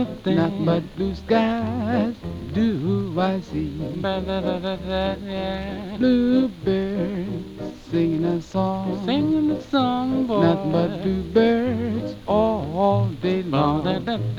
Nothing but blue skies do I see. Bluebirds singing a song, Singing the song, boy. nothing but bluebirds all day long.